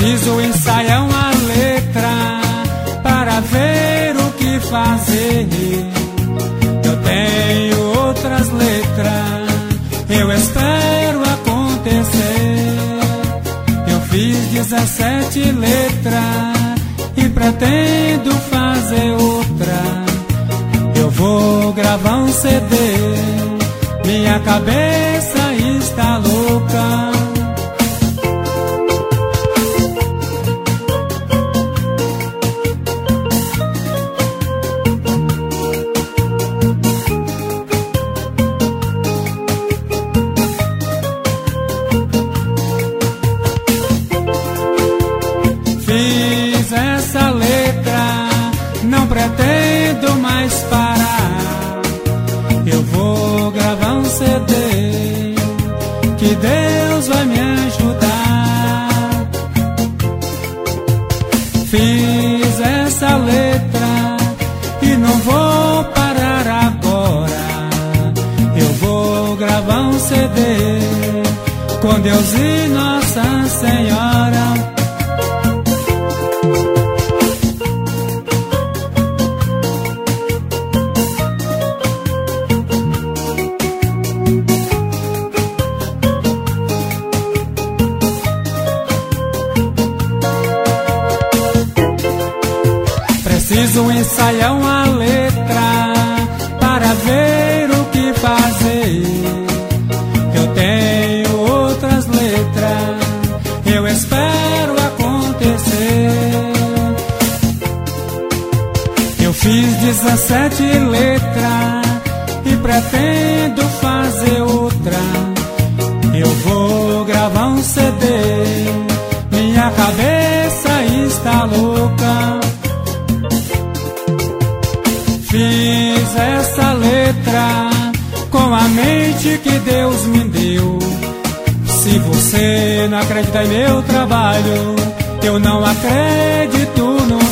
Preciso ensaiar uma letra para ver o que fazer. Eu tenho outras letras, eu espero acontecer. Eu fiz 17 letras e pretendo fazer outra. Eu vou gravar um CD, minha cabeça está louca. Fiz essa letra, não pretendo mais parar. Eu vou gravar um CD, que Deus vai me ajudar. Fiz essa letra e não vou parar agora. Eu vou gravar um CD com Deus e Nossa Senhora. Preciso ensaiar uma letra para ver o que fazer. Eu tenho outras letras, eu espero acontecer. Eu fiz 17 letras e pretendo fazer outra. Eu vou gravar um CD, minha cabeça está louca. Fiz essa letra com a mente que Deus me deu. Se você não acredita em meu trabalho, eu não acredito no